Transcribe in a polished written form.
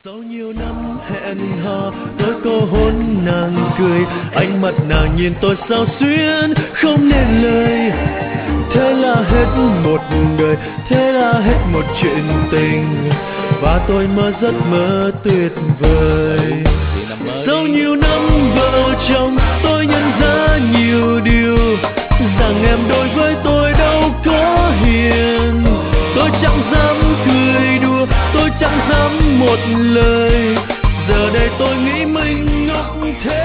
Sau nhiều năm hẹn hò, tôi có hôn nàng cười, ánh mắt nàng nhìn tôi sao xuyên không nên lời. Thế là hết một đời, thế là hết một chuyện tình, và tôi mơ giấc mơ tuyệt vời. Sau nhiều năm vợ chồng, tôi nhận ra nhiều điều, rằng em đối với tôi đâu có hiền. Tôi chẳng dám cười đùa, tôi chẳng dám một lời, giờ đây tôi nghĩ mình ngốc thế.